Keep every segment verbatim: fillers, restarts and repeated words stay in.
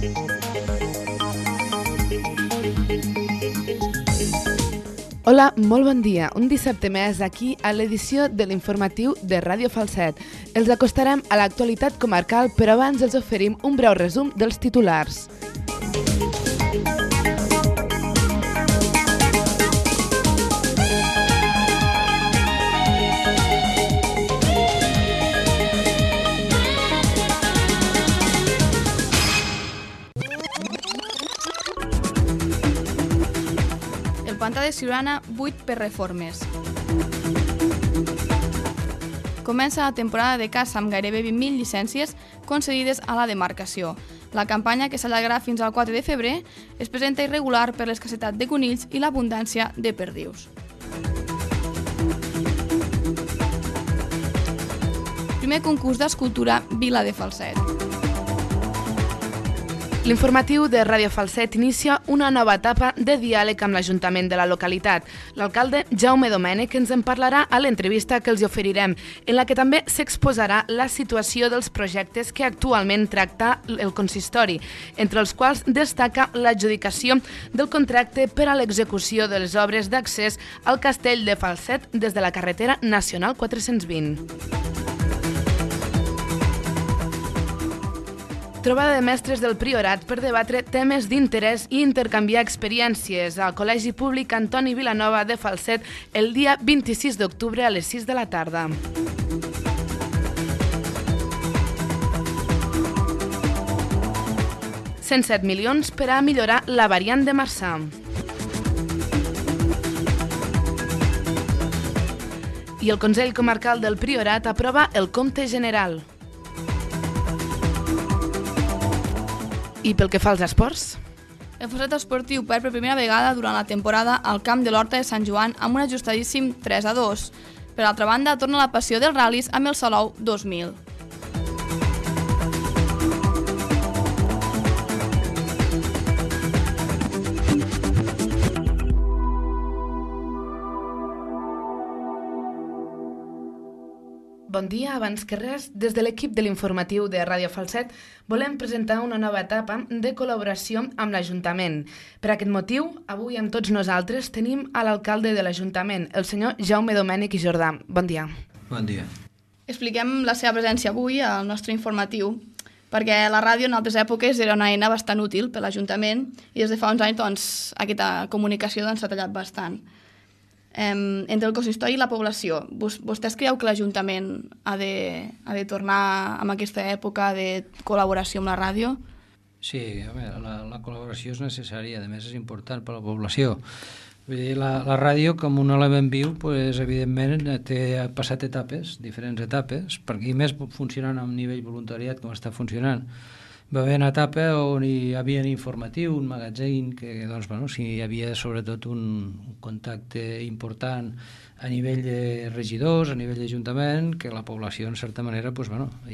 Hola, molt bon dia. Un dissabte més aquí a l'edició de l'informatiu de Ràdio Falset. Els acostarem a l'actualitat comarcal, però abans els oferim un breu resum dels titulars. Pantà de Siurana, buit per reformes. Comença la temporada de caça amb gairebé vint mil llicències concedides a la demarcació. La campanya, que s'allargarà fins al quatre de febrer, es presenta irregular per l'escassetat de conills i l'abundància de perdius. Primer concurs d'escultura Vila de Falset. L'informatiu de Ràdio Falset inicia una nova etapa de diàleg amb l'Ajuntament de la localitat. L'alcalde Jaume Domènech ens en parlarà a l'entrevista que els oferirem, en la que també s'exposarà la situació dels projectes que actualment tracta el consistori, entre els quals destaca l'adjudicació del contracte per a l'execució de les obres d'accés al castell de Falset des de la carretera nacional quatre-cents vint. Trobada de mestres del Priorat per debatre temes d'interès i intercanviar experiències al Col·legi Públic Antoni Vilanova de Falset el dia vint-i-sis d'octubre a les sis de la tarda. cent set milions per a millorar la variant de Marçà. I el Consell Comarcal del Priorat aprova el compte general. I pel que fa als esports? El Falset Esportiu perd per primera vegada durant la temporada al camp de l'Horta de Sant Joan amb un ajustadíssim tres a dos. Per altra banda, torna la passió dels ral·lis amb el Salou dos mil. Bon dia, abans que res, des de l'equip de l'informatiu de Ràdio Falset volem presentar una nova etapa de col·laboració amb l'Ajuntament. Per aquest motiu, avui amb tots nosaltres tenim a l'alcalde de l'Ajuntament, el senyor Jaume Domènech i Jordà. Bon dia. Bon dia. Expliquem la seva presència avui al nostre informatiu, perquè la ràdio en altres èpoques era una eina bastant útil per l'Ajuntament i des de fa uns anys doncs, aquesta comunicació doncs, s'ha tallat bastant. Um, entre el consistori i la població, Vos, vostès creu que l'Ajuntament ha de, ha de tornar amb aquesta època de col·laboració amb la ràdio? Sí, a veure, la, la col·laboració és necessària, a més és important per a la població. Vull dir, la, la ràdio com un element viu, pues, evidentment té passat etapes, diferents etapes, perquè i més funcionant a un nivell voluntariat com està funcionant. Va haver una etapa on hi havia un informatiu, un magatzín, que doncs, bueno, sí, hi havia sobretot un, un contacte important a nivell de regidors, a nivell d'Ajuntament, que la població, en certa manera, doncs, bueno, i,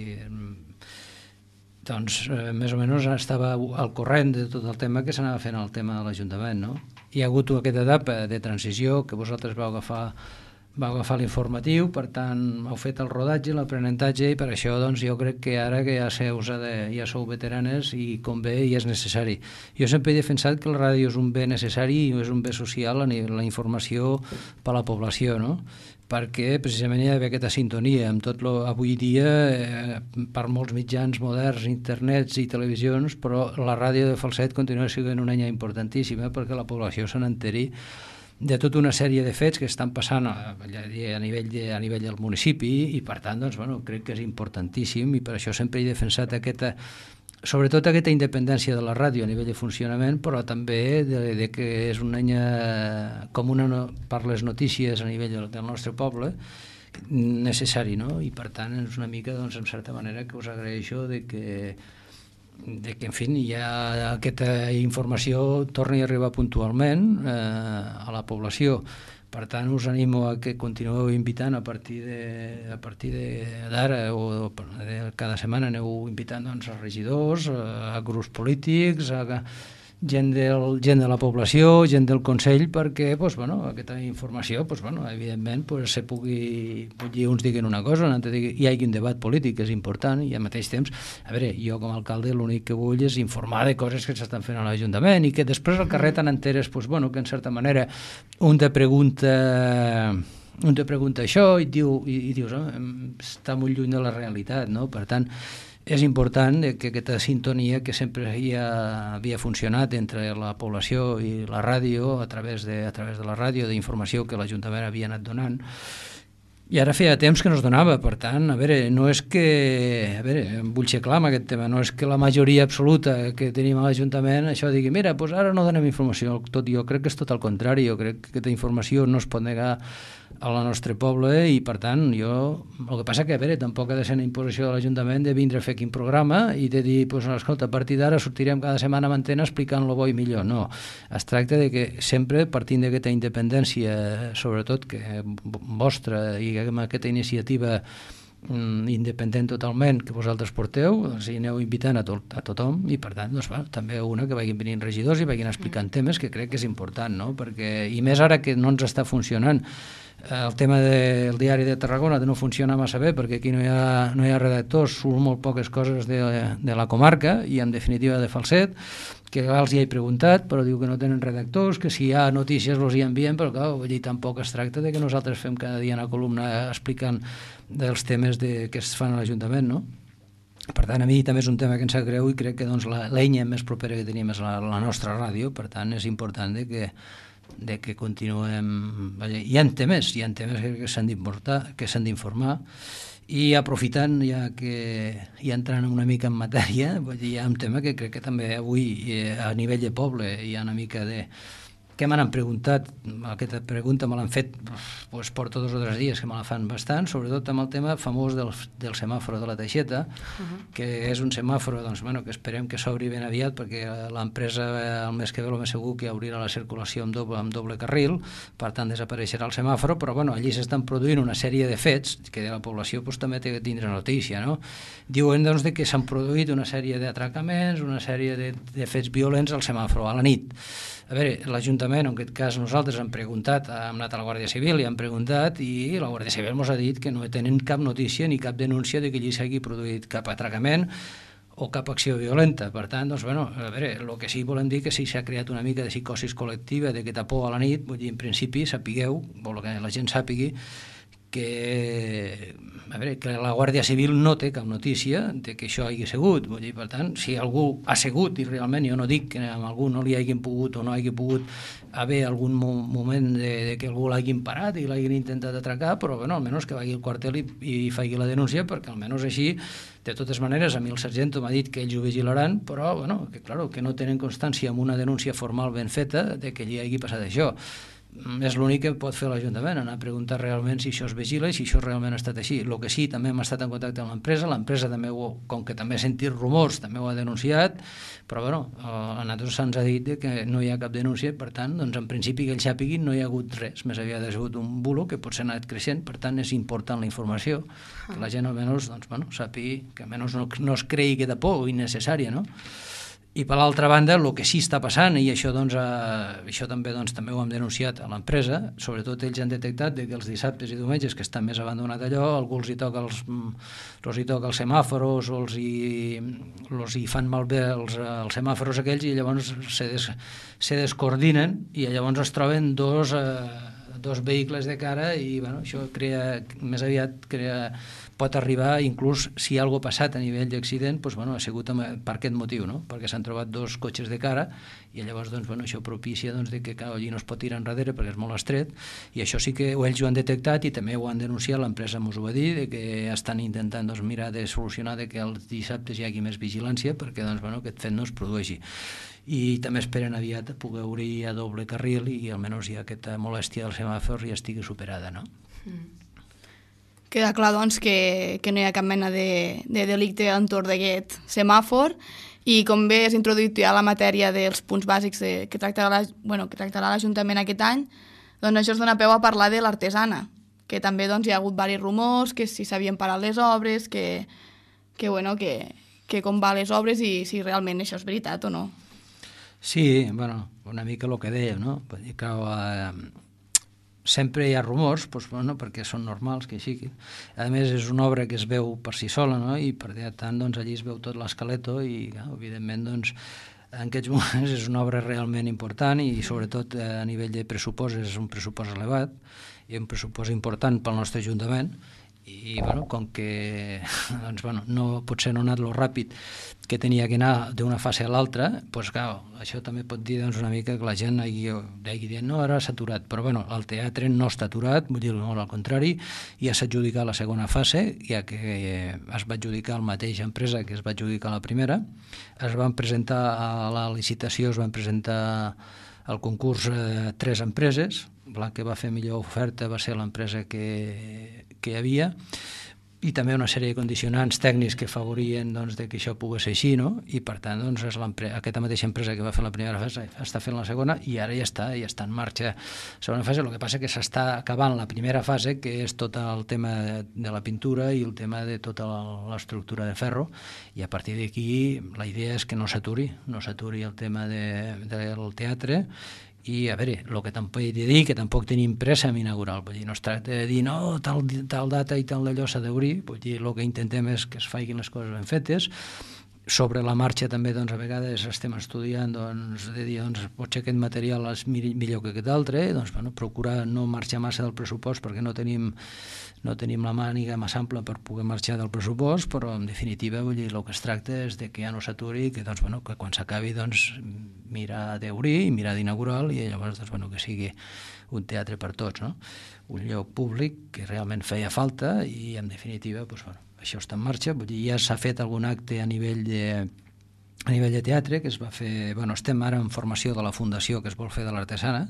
doncs, eh, més o menys estava al corrent de tot el tema que s'anava fent al tema de l'Ajuntament, no? Hi ha hagut aquesta etapa de transició que vosaltres vau agafar va agafar l'informatiu, per tant, heu fet el rodatge, l'aprenentatge, i per això doncs, jo crec que ara que ja, seus de, ja sou veteranes i convé i és necessari. Jo sempre he defensat que la ràdio és un bé necessari i és un bé social, la informació per a la població, no? Perquè precisament hi ha d'haver aquesta sintonia amb tot lo, avui dia eh, per molts mitjans moderns, internets i televisions, però la ràdio de Falset continua sent una eina importantíssima perquè la població se n'enteri de tota una sèrie de fets que estan passant a, a, nivell, de, a nivell del municipi i per tant doncs, bueno, crec que és importantíssim i per això sempre he defensat aquesta, sobretot aquesta independència de la ràdio a nivell de funcionament, però també de, de que és una eina com una no, per les notícies a nivell del, del nostre poble necessari, no? I per tant és una mica, doncs, en certa manera que us agraeixo de que de que, en fi, ja aquesta informació torni a arribar puntualment eh, a la població. Per tant, us animo a que continueu invitant a partir de, a partir d'ara o de cada setmana aneu invitant doncs, a regidors, a grups polítics, a, gent, del, gent de la població, gent del Consell, perquè pues, bueno, aquesta informació, pues, bueno, evidentment, pues, se pugui, pugui uns diguin una cosa, un altre digui, hi hagi un debat polític, que és important, i al mateix temps, a veure, jo com a alcalde l'únic que vull és informar de coses que s'estan fent a l'Ajuntament i que després al carrer tan enteres, pues, bueno, que en certa manera un te pregunta... un te pregunta això i, diu, i, i dius, oh, està molt lluny de la realitat, no? Per tant, és important que aquesta sintonia que sempre ja havia funcionat entre la població i la ràdio, a través de, a través de la ràdio, d'informació que l'Ajuntament havia anat donant, i ara feia temps que no es donava. Per tant, a veure, no és que... A veure, em vull ser clar amb aquest tema, no és que la majoria absoluta que tenim a l'Ajuntament això digui, mira, doncs ara no donem informació. Tot, jo crec que és tot el contrari, jo crec que aquesta informació no es pot negar al nostre poble i, per tant, jo... El que passa que, a veure, tampoc ha de ser una imposició de l'Ajuntament de vindre a fer quin programa i de dir, doncs, escolta, a partir d'ara sortirem cada setmana a antena explicant lo bo i millor. No, es tracta de que sempre, partint d'aquesta independència, sobretot que vostra i amb aquesta iniciativa mm, independent totalment que vosaltres porteu, doncs hi aneu invitant a, to a tothom i per tant doncs, va, també una que vagin venint regidors i vagin explicant temes que crec que és important, no? Perquè, i més ara que no ens està funcionant el tema del diari de Tarragona no funciona massa bé perquè aquí no hi ha, no hi ha redactors, surt molt poques coses de, de la comarca i en definitiva de Falset, que els hi he preguntat, però diu que no tenen redactors, que si hi ha notícies els hi envien, però clar, vull dir, tampoc es tracta de que nosaltres fem cada dia una columna explicant dels temes de, que es fan a l'Ajuntament, no? Per tant, a mi també és un tema que em sap greu i crec que doncs, la l'eina més propera que tenim és la, la nostra ràdio, per tant és important de que de que continuem... Hi ha temes, hi ha temes que s'han d'importar, que s'han d'informar, i aprofitant, ja que ja entrant una mica en matèria, hi ha un tema que crec que també avui a nivell de poble hi ha una mica de... que me n'han preguntat, aquesta pregunta me l'han fet, doncs porto dos o tres dies que me la fan bastant, sobretot amb el tema famós del, del semàforo de la Teixeta, uh-huh. que és un semàforo doncs, bueno, que esperem que s'obri ben aviat, perquè l'empresa el mes que ve el més segur que obrirà la circulació amb doble, amb doble carril, per tant desapareixerà el semàforo, però bueno, allí s'estan produint una sèrie de fets que de la població doncs, també té que tindre notícia, no? Diuen doncs, de que s'han produït una sèrie d'atracaments, una sèrie de, de fets violents al semàforo a la nit. A veure, l'Ajuntament, en aquest cas nosaltres hem preguntat, hem anat a la Guàrdia Civil i hem preguntat i la Guàrdia Civil ens ha dit que no tenen cap notícia ni cap denúncia de que allí s'hagi produït cap atracament o cap acció violenta. Per tant, doncs, bueno, a veure, el que sí volem dir que sí s'ha creat una mica de psicosis col·lectiva, d'aquesta por a la nit, vull dir, en principi, sapigueu, vol que la gent sàpigui, que, a veure, que la Guàrdia Civil no té cap notícia de que això hagi sigut. Vull dir, per tant, si algú ha sigut, i realment jo no dic que a algú no li hagin pogut o no hagi pogut haver algun mo moment de, de que algú l'hagin parat i l'hagin intentat atracar, però bueno, almenys que vagi al quartel i, i faci la denúncia, perquè almenys així, de totes maneres, a mi el sargento m'ha dit que ells ho vigilaran, però bueno, que, claro, que no tenen constància amb una denúncia formal ben feta de que allí hagi passat això. És l'únic que pot fer l'Ajuntament, anar a preguntar realment si això es vigila i si això realment ha estat així. El que sí, també hem estat en contacte amb l'empresa, l'empresa també, ho, com que també ha sentit rumors, també ho ha denunciat, però bueno, a nosaltres se'ns ha dit que no hi ha cap denúncia, per tant, doncs en principi que ells sàpiguin no hi ha hagut res, més aviat ha sigut un bulo que potser ha anat creixent, per tant és important la informació, que la gent almenys doncs, bueno, sàpigui, que almenys no, no es creï aquesta por innecessària, no? I per l'altra banda, el que sí està passant, i això, doncs, eh, això també, doncs, també ho hem denunciat a l'empresa, sobretot ells han detectat que els dissabtes i diumenges, que estan més abandonat allò, algú els hi toca els, els, hi toca els semàforos, o els hi, els hi fan malbé els, els semàforos aquells, i llavors se, des, se descoordinen, i llavors es troben dos, eh, dos vehicles de cara, i bueno, això crea, més aviat crea... pot arribar, inclús si alguna cosa ha passat a nivell d'accident, doncs, bueno, ha sigut per aquest motiu, no? Perquè s'han trobat dos cotxes de cara i llavors doncs, bueno, això propicia doncs, de que clar, allí no es pot tirar enrere perquè és molt estret, i això sí que ells ho han detectat i també ho han denunciat, l'empresa ens ho va dir, de que estan intentant doncs, mirar de solucionar de que els dissabtes hi hagi més vigilància perquè doncs, bueno, aquest fet no es produeixi. I també esperen aviat poder obrir a doble carril i almenys ja aquesta molèstia del semàfor ja estigui superada, no? Mm. Queda clar, doncs, que, que no hi ha cap mena de, de delicte entorn d'aquest semàfor i com bé has introduït ja la matèria dels punts bàsics de, que tractarà bueno, que tractarà l'Ajuntament aquest any, doncs això es dona peu a parlar de l'artesana, que també doncs, hi ha hagut diversos rumors, que si s'havien parat les obres, que, que, bueno, que, que com va les obres i si realment això és veritat o no. Sí, bueno, una mica el que deia, no? Vull dir que eh, sempre hi ha rumors, doncs, bueno, perquè són normals que hi siguin. A més, és una obra que es veu per si sola, no? I per tant, doncs, allí es veu tot l'esqueleto i, clar, evidentment, doncs, en aquests moments és una obra realment important i, sobretot, a nivell de pressupost és un pressupost elevat i un pressupost important pel nostre Ajuntament. I, bueno, com que doncs, bueno, no, potser no ha anat lo ràpid que tenia que anar d'una fase a l'altra, doncs, clar, això també pot dir doncs, una mica que la gent hagi, hagi dit no, ara s'ha aturat, però bueno, el teatre no està aturat, vull dir, molt al contrari, ja s'ha adjudicat la segona fase, ja que es va adjudicar la mateixa empresa que es va adjudicar la primera, es van presentar a la licitació, es van presentar al concurs eh, tres empreses, la que va fer millor oferta va ser l'empresa que, que hi havia, i també una sèrie de condicionants tècnics que afavorien doncs, de que això pogués ser així, no? I per tant doncs, és aquesta mateixa empresa que va fer la primera fase està fent la segona i ara ja està, ja està en marxa la segona fase. El que passa que s'està acabant la primera fase, que és tot el tema de la pintura i el tema de tota l'estructura de ferro, i a partir d'aquí la idea és que no s'aturi, no s'aturi el tema de, del teatre. I, a veure, el que tampoc he de dir, que tampoc tenim pressa en inaugurar, vull dir, no es tracta de dir, no, tal, tal data i tal d'allò s'ha d'obrir, vull dir, el que intentem és que es facin les coses ben fetes. Sobre la marxa també, doncs, a vegades estem estudiant, doncs, de dir, doncs, potser aquest material és millor que aquest altre, doncs, bueno, procurar no marxar massa del pressupost perquè no tenim, no tenim la màniga massa ampla per poder marxar del pressupost, però en definitiva, vull dir, el que es tracta és de que ja no s'aturi, que, doncs, bueno, que quan s'acabi, doncs, mirar d'obrir i mirar d'inaugurar i llavors, doncs, bueno, que sigui un teatre per tots, no? Un lloc públic que realment feia falta i, en definitiva, doncs, bueno, això està en marxa, vull dir, ja s'ha fet algun acte a nivell de a nivell de teatre, que es va fer, bueno, estem ara en formació de la fundació que es vol fer de l'Artesana,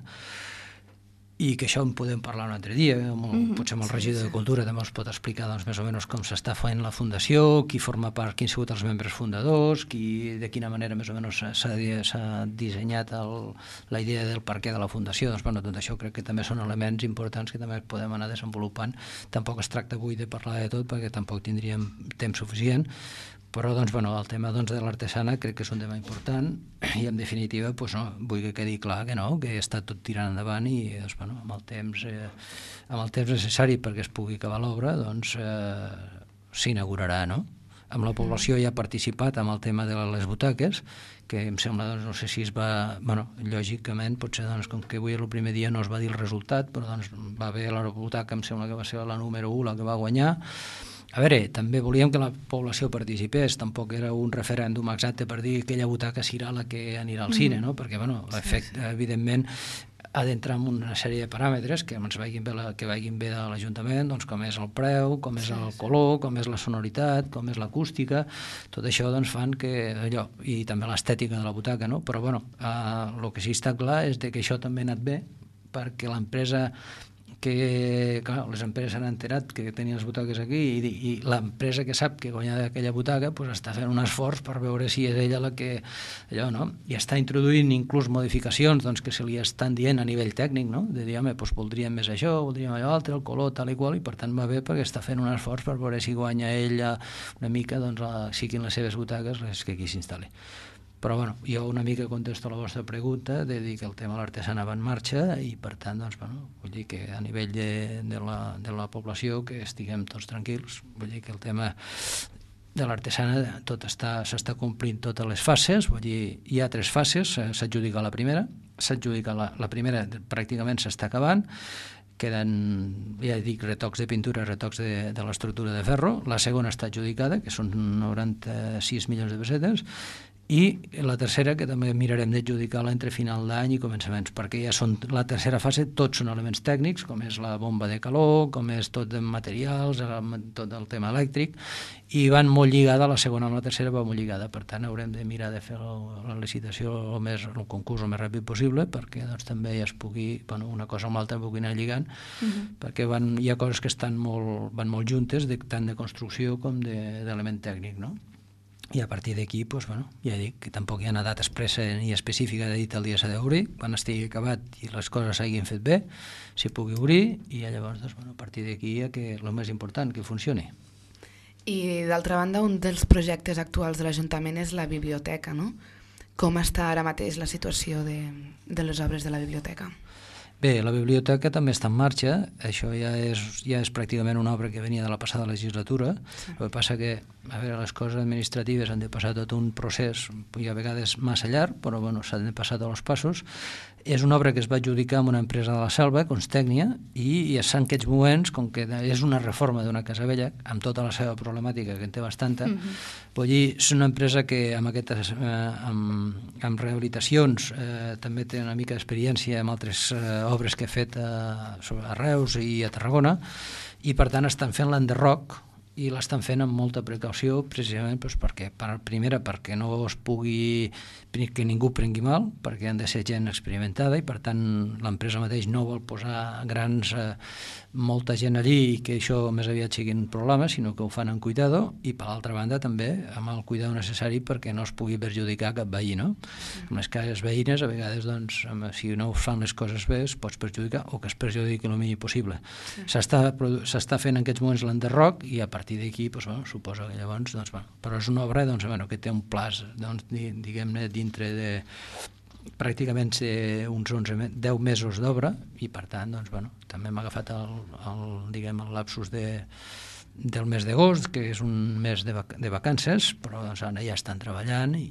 i que això en podem parlar un altre dia, amb el, mm-hmm. potser amb el regidor sí, sí. de Cultura també us pot explicar doncs, més o menys com s'està fent la fundació, qui forma part, quins han sigut els membres fundadors, qui, de quina manera més o menys s'ha dissenyat el, la idea del perquè de la fundació. Doncs, bueno, tot això crec que també són elements importants que també podem anar desenvolupant. Tampoc es tracta avui de parlar de tot perquè tampoc tindríem temps suficient, però doncs, bueno, el tema doncs, de l'artesana crec que és un tema important i en definitiva doncs, no, vull que quedi clar que no, que està tot tirant endavant i doncs, bueno, amb, el temps, eh, amb el temps necessari perquè es pugui acabar l'obra doncs, eh, s'inaugurarà, no? Amb la població ja ha participat amb el tema de les butaques, que em sembla, doncs, no sé si es va... Bueno, lògicament, potser, doncs, com que avui el primer dia no es va dir el resultat, però doncs, va haver la butaca, em sembla que va ser la número u, la que va guanyar. A veure, també volíem que la població participés, tampoc era un referèndum exacte per dir que aquella butaca serà la que anirà al cine, no? Perquè, bueno, l'efecte, evidentment, ha d'entrar en una sèrie de paràmetres que ens vagin bé, la, que vagin bé de l'Ajuntament, doncs com és el preu, com és el color, com és la sonoritat, com és l'acústica, tot això doncs fan que allò, i també l'estètica de la butaca, no? Però, bueno, eh, el que sí està clar és que això també ha anat bé perquè l'empresa que, clar, les empreses s'han enterat que tenien les butaques aquí i, i l'empresa que sap que guanyarà aquella butaca pues, està fent un esforç per veure si és ella la que... allò, no? I està introduint inclús modificacions doncs, que se li estan dient a nivell tècnic, no? De dir, home, doncs, voldríem més això, voldríem allò altre, el color, tal i qual, i per tant va bé perquè està fent un esforç per veure si guanya ella una mica, doncs, la, siguin les seves butaques les que aquí s'instal·li. Però, bueno, jo una mica contesto la vostra pregunta de dir que el tema de l'artesana va en marxa i, per tant, doncs, bueno, vull dir que a nivell de, de, la, de la població que estiguem tots tranquils, vull dir que el tema de l'artesana tot està, s'està complint totes les fases, vull dir, hi ha tres fases, s'adjudica la primera, s'adjudica la, la primera pràcticament s'està acabant, queden, ja dic, retocs de pintura, retocs de, de l'estructura de ferro, la segona està adjudicada, que són noranta-sis milions de pessetes, i la tercera, que també mirarem d'adjudicar-la entre final d'any i començaments, perquè ja són la tercera fase, tots són elements tècnics, com és la bomba de calor, com és tot de materials, tot el tema elèctric, i van molt lligada, la segona amb la tercera va molt lligada, per tant haurem de mirar de fer la, la licitació, el, més, el concurs el més ràpid possible, perquè doncs, també ja es pugui, bueno, una cosa amb l'altra pugui anar lligant, uh-huh. perquè van, hi ha coses que estan molt, van molt juntes, de, tant de construcció com d'element de, tècnic, no? I a partir d'aquí, doncs, bueno, ja dic que tampoc hi ha una data expressa ni específica de dit el dia s'ha d'obrir, quan estigui acabat i les coses s'hagin fet bé, s'hi pugui obrir i llavors, doncs, bueno, a partir d'aquí hi ha que el més important, que funcioni. I d'altra banda, un dels projectes actuals de l'Ajuntament és la biblioteca, no? Com està ara mateix la situació de, de les obres de la biblioteca? Bé, la biblioteca també està en marxa, això ja és, ja és pràcticament una obra que venia de la passada legislatura, sí. El que passa que, a veure, les coses administratives han de passar tot un procés, i a vegades massa llarg, però bueno, s'han de passar tots els passos. És una obra que es va adjudicar amb una empresa de la Selva, Constècnia, i, i en aquests moments, com que és una reforma d'una casa vella, amb tota la seva problemàtica, que en té bastanta, mm-hmm. Vull dir, és una empresa que amb, aquestes, eh, amb, amb rehabilitacions eh, també té una mica d'experiència amb altres eh, obres que he fet a, a Reus i a Tarragona, i per tant estan fent l'enderroc, i l'estan fent amb molta precaució, precisament doncs, perquè, per, primera, perquè no es pugui, que ningú prengui mal, perquè han de ser gent experimentada, i per tant l'empresa mateix no vol posar grans, eh, molta gent allí i que això més aviat sigui un problema, sinó que ho fan amb cuidado, i per l'altra banda també amb el cuidado necessari perquè no es pugui perjudicar cap veí, no? Amb les cases veïnes, a vegades, doncs, si no fan les coses bé, es pots perjudicar o que es perjudiqui el mínim possible. S'està s'està fent en aquests moments l'enderroc, i a partir d'aquí, doncs, bueno, suposo que llavors, doncs, bueno, però és una obra, doncs, bueno, que té un plaç, doncs, diguem-ne, dintre de pràcticament uns onze, deu mesos d'obra, i per tant, doncs, bueno, també m'ha agafat el, el, diguem, el lapsus de, del mes d'agost, que és un mes de, vac de vacances, però doncs, ara ja estan treballant i,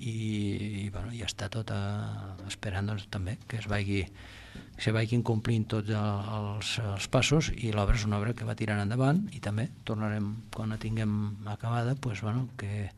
i bueno, ja està tot a, esperant, doncs, també que es vagi se vagin complint tots els, els passos, i l'obra és una obra que va tirant endavant, i també tornarem, quan la tinguem acabada, pues, bueno, que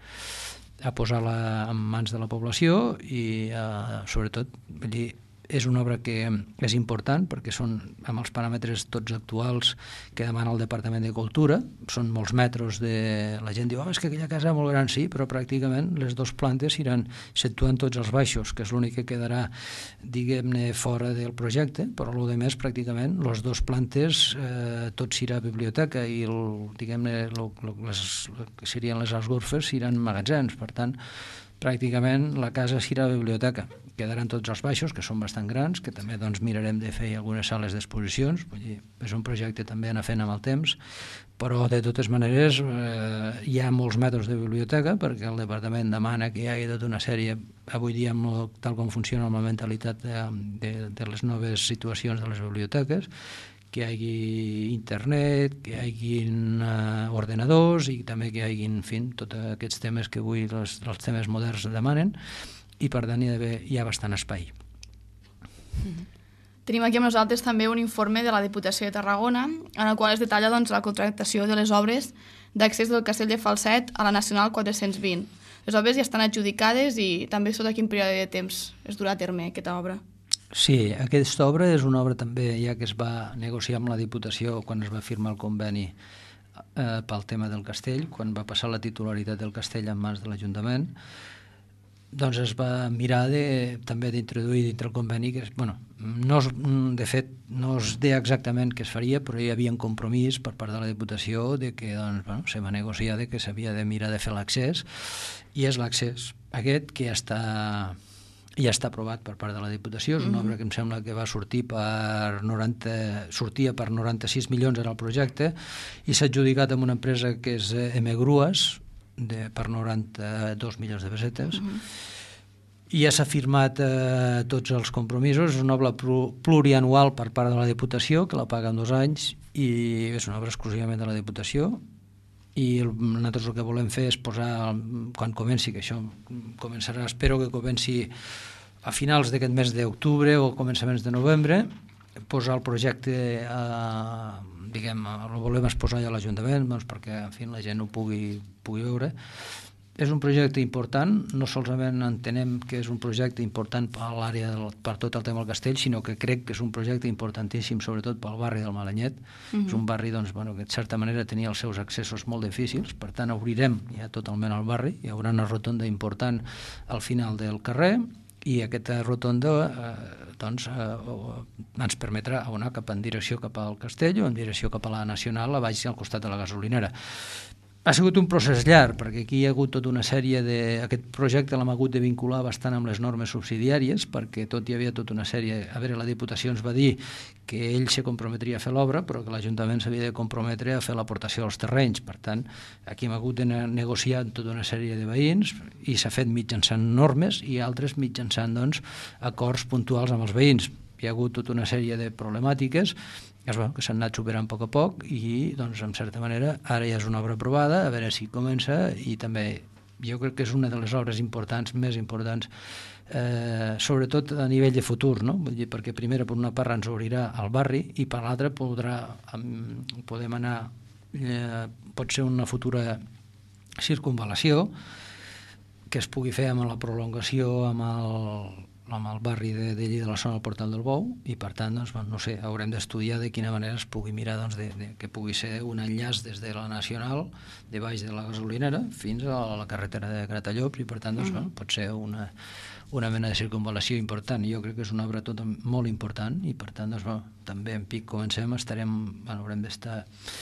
a posar-la en mans de la població, i eh, sobretot, vull dir, és una obra que és important perquè són amb els paràmetres tots actuals que demana el Departament de Cultura, són molts metres de... La gent diu, oh, és que aquella casa és molt gran, sí, però pràcticament les dues plantes iran exceptuant tots els baixos, que és l'únic que quedarà, diguem-ne, fora del projecte, però el de més, pràcticament, les dues plantes, eh, tot serà biblioteca, i el, diguem-ne, les, que serien les alsgorfes seran magatzems, per tant, pràcticament la casa serà biblioteca. Quedaran tots els baixos, que són bastant grans, que també doncs, mirarem de fer algunes sales d'exposicions. És un projecte també anar fent amb el temps, però de totes maneres eh, hi ha molts metres de biblioteca, perquè el departament demana que hi hagi tota una sèrie, avui dia, amb, tal com funciona amb la mentalitat de, de, de les noves situacions de les biblioteques, que hi hagi internet, que hi hagi uh, ordenadors, i també que hi hagi, en fi, tots aquests temes que avui els, els temes moderns demanen, i per tant hi ha, hi ha bastant espai. Mm-hmm. Tenim aquí amb nosaltres també un informe de la Diputació de Tarragona, en el qual es detalla, doncs, la contractació de les obres d'accés del Castell de Falset a la Nacional quatre-cents vint. Les obres ja estan adjudicades, i també sota quin període de temps es durà a terme aquesta obra? Sí, aquesta obra és una obra també ja que es va negociar amb la Diputació quan es va firmar el conveni eh, pel tema del castell, quan va passar la titularitat del castell en mans de l'Ajuntament. Doncs es va mirar de, també d'introduir dintre el conveni, que bueno, no es, de fet no es deia exactament què es faria, però hi havia un compromís per part de la Diputació de que doncs, bueno, se va negociar de que s'havia de mirar de fer l'accés, i és l'accés aquest que ja està, ja està aprovat per part de la Diputació. És una obra que em sembla que va sortir per noranta, sortia per noranta-sis milions era el projecte, i s'ha adjudicat amb una empresa que és M Grues, de, per noranta-dos milions de pessetes. Uh-huh. I ja s'ha firmat eh, tots els compromisos. És una obra plurianual per part de la Diputació, que la paga en dos anys, i és una obra exclusivament de la Diputació, i el, nosaltres el que volem fer és posar, quan comenci, que això començarà, espero que comenci a finals d'aquest mes d'octubre o començaments de novembre, posar el projecte a... diguem, el volem exposar ja a l'Ajuntament, doncs, perquè en fi, la gent ho pugui, pugui veure. És un projecte important, no solament entenem que és un projecte important per l'àrea, per tot el tema del castell, sinó que crec que és un projecte importantíssim, sobretot pel barri del Malanyet. Uh-huh. És un barri, doncs, bueno, que de certa manera tenia els seus accessos molt difícils, per tant obrirem ja totalment el barri, hi haurà una rotonda important al final del carrer, i aquesta rotonda eh, doncs, eh, ens permetrà anar cap en direcció cap al castell o en direcció cap a la Nacional, a baix al costat de la gasolinera. ha sigut un procés llarg, perquè aquí hi ha hagut tota una sèrie de... Aquest projecte l'hem hagut de vincular bastant amb les normes subsidiàries, perquè tot hi havia tota una sèrie... A veure, la Diputació ens va dir que ell se comprometria a fer l'obra, però que l'Ajuntament s'havia de comprometre a fer l'aportació als terrenys. Per tant, aquí hem hagut de negociar amb tota una sèrie de veïns i s'ha fet mitjançant normes i altres mitjançant, doncs, acords puntuals amb els veïns. Hi ha hagut tota una sèrie de problemàtiques que s'han anat superant a poc a poc i, doncs, en certa manera, ara ja és una obra aprovada, a veure si comença, i també jo crec que és una de les obres importants, més importants, eh, sobretot a nivell de futur, no? Vull dir, perquè primera, per una part, ens obrirà al barri i per l'altra podrà, podem anar, eh, pot ser una futura circunvalació que es pugui fer amb la prolongació amb el amb el barri de, de Lleida, de la zona del Portal del Bou, i per tant, doncs, no sé, haurem d'estudiar de quina manera es pugui mirar, doncs, de, de, que pugui ser un enllaç des de la Nacional, de baix de la gasolinera, fins a la carretera de Gratallops, i per tant, doncs, bueno, pot ser una, una mena de circunvalació important. Jo crec que és una obra tota molt important, i per tant, doncs, bueno, també en pic comencem, estarem, bueno, haurem d'estar...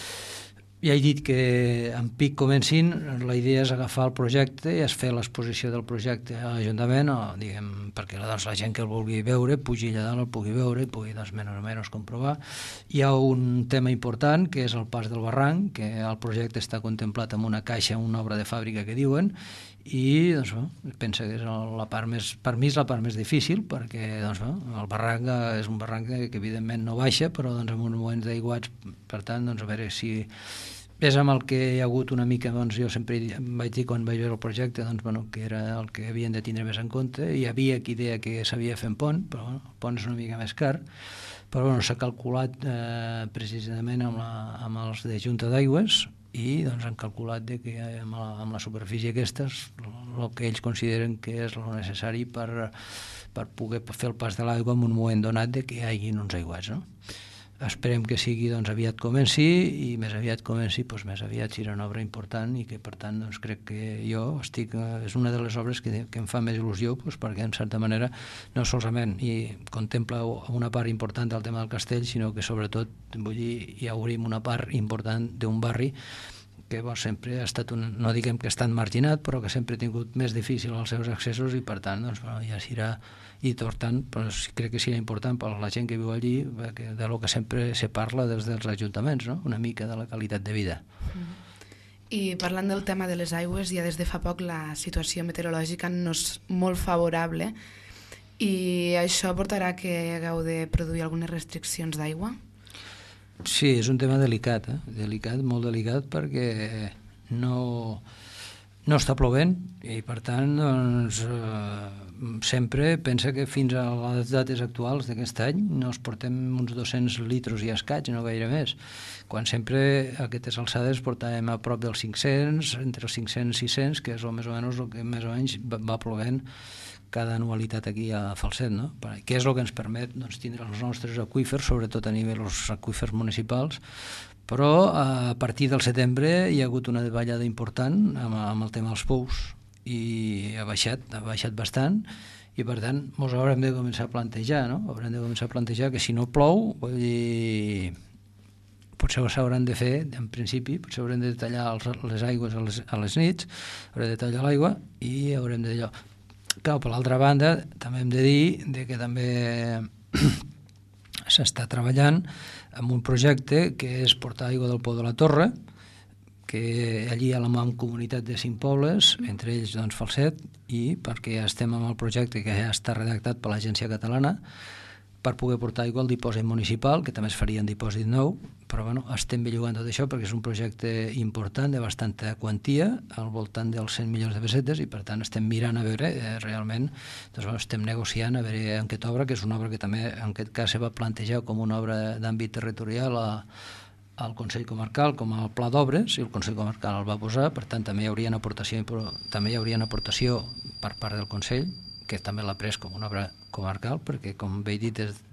Ja he dit que en pic comencin, la idea és agafar el projecte i es fer l'exposició del projecte a l'Ajuntament, o, diguem, perquè doncs, la gent que el vulgui veure pugi allà dalt, el pugui veure i pugui, doncs, menys o menys comprovar. Hi ha un tema important, que és el pas del barranc, que el projecte està contemplat amb una caixa, una obra de fàbrica que diuen, i doncs, bueno, pensa que és la part més, per mi és la part més difícil, perquè doncs, bueno, el barranc és un barranc que, que evidentment no baixa, però doncs, en uns moments d'aiguats, per tant, doncs, a veure si és amb el que hi ha hagut una mica, doncs jo sempre vaig dir quan vaig veure el projecte, doncs, bueno, que era el que havien de tindre més en compte. Hi havia qui deia que s'havia fet pont, però bueno, el pont és una mica més car, però bueno, s'ha calculat eh, precisament amb, la, amb els de Junta d'Aigües, i doncs han calculat de que amb la, amb la superfície aquestes, el que ells consideren que és el necessari per, per poder fer el pas de l'aigua en un moment donat de que hi hagi uns aiguats, no? Esperem que sigui, doncs, aviat comenci, i més aviat comenci, doncs, més aviat serà una obra important, i que per tant, doncs, crec que jo estic, és una de les obres que, que em fa més il·lusió, doncs, perquè en certa manera no solament i contempla una part important del tema del castell, sinó que sobretot, vull dir, hi obrim una part important d'un barri que bo, sempre ha estat un, no diguem que ha estat marginat, però que sempre ha tingut més difícil els seus accessos, i per tant, doncs, bueno, ja serà, i per tant, doncs, crec que serà important per la gent que viu allí, que de lo que sempre se parla des dels ajuntaments, no? Una mica de la qualitat de vida. I parlant del tema de les aigües, ja des de fa poc la situació meteorològica no és molt favorable, i això portarà que hagueu de produir algunes restriccions d'aigua? Sí, és un tema delicat, eh? delicat, molt delicat, perquè no, no està plovent, i per tant, doncs, eh, sempre pensa que fins a les dates actuals d'aquest any no es portem uns dos-cents litres i escaig, no gaire més, quan sempre a aquestes alçades portàvem a prop dels cinc-cents, entre els cinc-cents i sis-cents, que és el més o menys el que més o menys va plovent cada anualitat aquí a Falset, no? Què és el que ens permet, doncs, tindre els nostres aqüífers, sobretot a nivell dels aqüífers municipals, però a partir del setembre hi ha hagut una davallada important amb, amb el tema dels pous, i ha baixat, ha baixat bastant, i per tant ens haurem de començar a plantejar, no? Haurem de començar a plantejar que si no plou, vull dir, potser s'hauran de fer, en principi, potser haurem de tallar els, les aigües a les, a les nits, haurem de tallar l'aigua i haurem de allò. Clar, per l'altra banda, també hem de dir de que també s'està treballant en un projecte que és portar aigua del Pou de la Torre, que allí hi ha la mancomunitat de cinc pobles, entre ells, doncs, Falset, i perquè estem amb el projecte que ja està redactat per l'Agència Catalana per poder portar aigua al dipòsit municipal, que també es faria en dipòsit nou, però bueno, estem bellugant tot això perquè és un projecte important, de bastanta quantia, al voltant dels cent milions de pessetes, i per tant estem mirant a veure, eh, realment, doncs, bueno, estem negociant a veure en aquesta obra, que és una obra que també en aquest cas se va plantejar com una obra d'àmbit territorial a al Consell Comarcal com a pla d'obres, i el Consell Comarcal el va posar, per tant també hi hauria una aportació, també hi hauria una aportació per part del Consell, que també l'ha pres com una obra comarcal, perquè com bé he dit, des,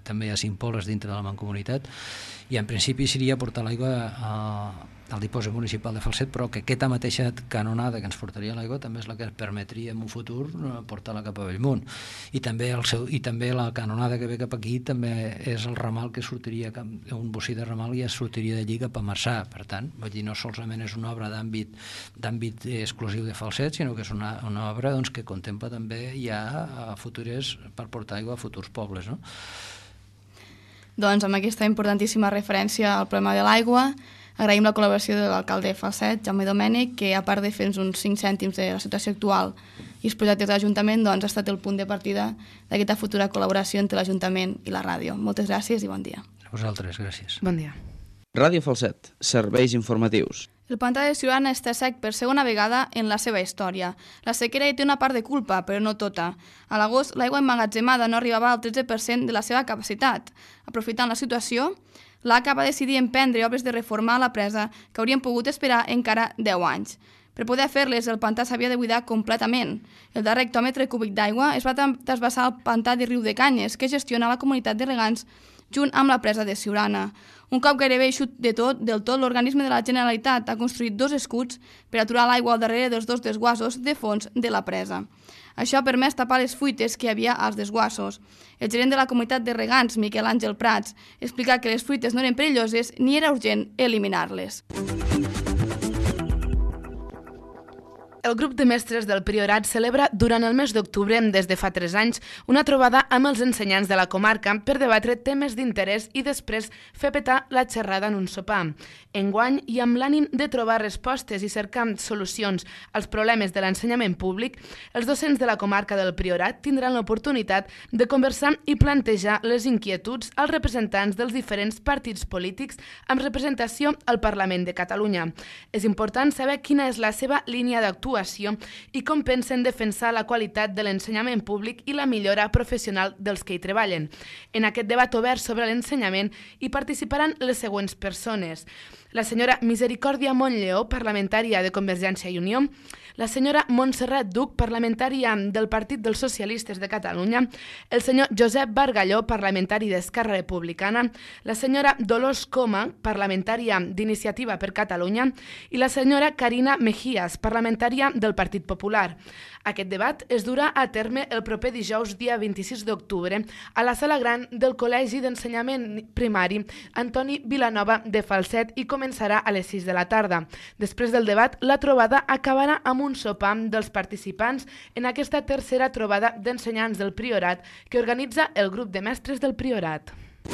també hi ha cinc pobles dintre de la mancomunitat, i en principi seria portar l'aigua a al dipòsit municipal de Falset, però que aquesta mateixa canonada que ens portaria l'aigua també és la que permetria en un futur portar-la cap a Bellmunt. I també, el seu, i també la canonada que ve cap aquí també és el ramal que sortiria, un bocí de ramal ja sortiria d'allí cap a Marçà. Per tant, vull dir, no solament és una obra d'àmbit d'àmbit exclusiu de Falset, sinó que és una, una obra doncs, que contempla també ja a futures, per portar aigua a futurs pobles, no? Doncs amb aquesta importantíssima referència al problema de l'aigua, agraïm la col·laboració de l'alcalde de Falset, Jaume Domènech, que a part de fer uns cinc cèntims de la situació actual i els projectes de l'Ajuntament, doncs ha estat el punt de partida d'aquesta futura col·laboració entre l'Ajuntament i la ràdio. Moltes gràcies i bon dia. A vosaltres, gràcies. Bon dia. Ràdio Falset, serveis informatius. El pantà de Siurana està sec per segona vegada en la seva història. La sequera hi té una part de culpa, però no tota. A l'agost, l'aigua emmagatzemada no arribava al tretze per cent de la seva capacitat. Aprofitant la situació, l'A C A va decidir emprendre obres de reformar la presa que haurien pogut esperar encara deu anys. Per poder fer-les, el pantà s'havia de buidar completament. El darrer hectòmetre cúbic d'aigua es va trasbassar al pantà de Riu de Canyes, que gestiona la comunitat de regants junt amb la presa de Siurana. Un cop gairebé eixut de tot, del tot, l'organisme de la Generalitat ha construït dos escuts per aturar l'aigua al darrere dels dos desguassos de fons de la presa. Això ha permès tapar les fuites que hi havia als desguassos. El gerent de la comunitat de regants, Miquel Àngel Prats, explica que les fuites no eren perilloses ni era urgent eliminar-les. El grup de mestres del Priorat celebra durant el mes d'octubre, des de fa tres anys, una trobada amb els ensenyants de la comarca per debatre temes d'interès i després fer petar la xerrada en un sopar. Enguany, i amb l'ànim de trobar respostes i cercar solucions als problemes de l'ensenyament públic, els docents de la comarca del Priorat tindran l'oportunitat de conversar i plantejar les inquietuds als representants dels diferents partits polítics amb representació al Parlament de Catalunya. És important saber quina és la seva línia d'actuació i com pensen defensar la qualitat de l'ensenyament públic i la millora professional dels que hi treballen. En aquest debat obert sobre l'ensenyament hi participaran les següents persones: la senyora Misericòrdia Montlleó, parlamentària de Convergència i Unió, la senyora Montserrat Duc, parlamentària del Partit dels Socialistes de Catalunya, el senyor Josep Bargalló, parlamentari d'Esquerra Republicana, la senyora Dolors Coma, parlamentària d'Iniciativa per Catalunya, i la senyora Carina Mejías, parlamentària del Partit Popular. Aquest debat es durà a terme el proper dijous, dia vint-i-sis d'octubre, a la sala gran del Col·legi d'Ensenyament Primari Antoni Vilanova de Falset i començarà a les sis de la tarda. Després del debat, la trobada acabarà amb un sopar dels participants en aquesta tercera trobada d'ensenyants del Priorat que organitza el grup de mestres del Priorat.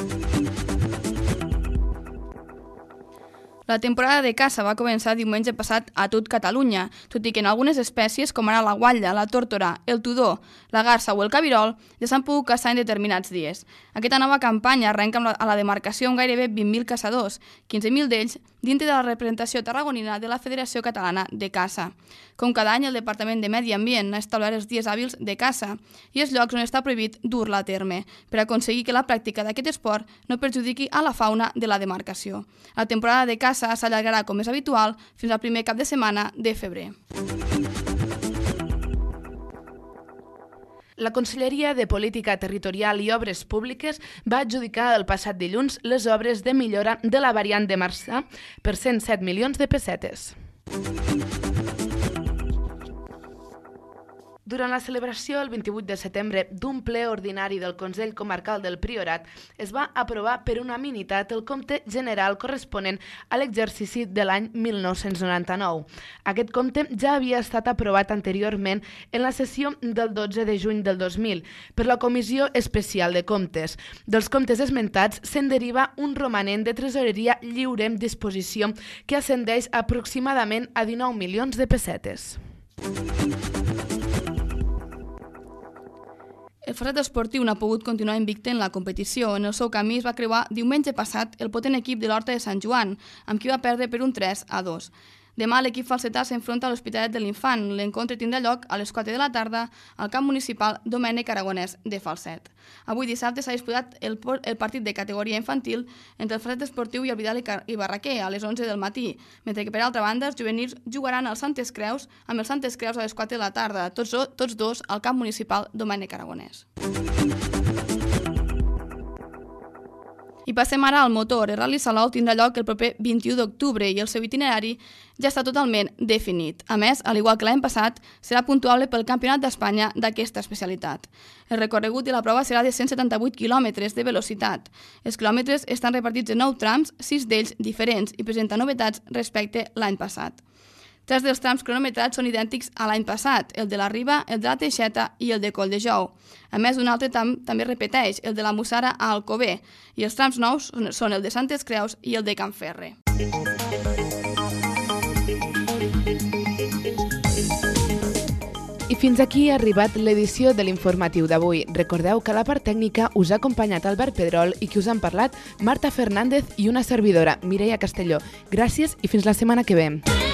La temporada de caça va començar diumenge passat a tot Catalunya, tot i que en algunes espècies, com ara la guatlla, la tórtora, el tudó, la garsa o el cabirol, ja s'han pogut caçar en determinats dies. Aquesta nova campanya arrenca a la demarcació amb gairebé vint mil caçadors, quinze mil d'ells dintre de la representació tarragonina de la Federació Catalana de Caça. Com cada any, el Departament de Medi Ambient ha establert els dies hàbils de caça i els llocs on està prohibit dur-la a terme, per aconseguir que la pràctica d'aquest esport no perjudiqui a la fauna de la demarcació. La temporada de caça s'allargarà, com és habitual, fins al primer cap de setmana de febrer. La Conselleria de Política Territorial i Obres Públiques va adjudicar el passat dilluns les obres de millora de la variant de Marçà per cent set milions de pessetes. Durant la celebració el vint-i-vuit de setembre d'un ple ordinari del Consell Comarcal del Priorat es va aprovar per unanimitat el compte general corresponent a l'exercici de l'any mil nou-cents noranta-nou. Aquest compte ja havia estat aprovat anteriorment en la sessió del dotze de juny del dos mil per la Comissió Especial de Comptes. Dels comptes esmentats se'n deriva un romanent de tresoreria lliure en disposició que ascendeix aproximadament a dinou milions de pessetes. El Falset Esportiu no ha pogut continuar invicte en la competició. En el seu camí es va creuar diumenge passat el potent equip de l'Horta de Sant Joan, amb qui va perdre per un tres a dos. Demà l'equip falsetà s'enfronta a l'Hospitalet de l'Infant. L'encontre tindrà lloc a les quatre de la tarda al camp municipal Domènec Aragonès de Falset. Avui dissabte s'ha disputat el, el partit de categoria infantil entre el Falset Esportiu i el Vidal i Barraquer a les onze del matí, mentre que per altra banda els juvenils jugaran als Santes Creus amb els Santes Creus a les quatre de la tarda, tots, tots dos al camp municipal Domènec Aragonès. I passem ara al motor. El Rally Salou tindrà lloc el proper vint-i-u d'octubre i el seu itinerari ja està totalment definit. A més, al igual que l'any passat, serà puntuable pel Campionat d'Espanya d'aquesta especialitat. El recorregut de la prova serà de cent setanta-vuit quilòmetres de velocitat. Els quilòmetres estan repartits en nou trams, sis d'ells diferents, i presenta novetats respecte l'any passat. Tres dels trams cronometrats són idèntics a l'any passat, el de la Riba, el de la Teixeta i el de Colldejou. A més, un altre tam també repeteix, el de la Mussara a Alcover, i els trams nous són el de Santes Creus i el de Can Ferre. I fins aquí ha arribat l'edició de l'informatiu d'avui. Recordeu que a la part tècnica us ha acompanyat Albert Pedrol i que us han parlat Marta Fernández i una servidora, Mireia Castelló. Gràcies i fins la setmana que ve.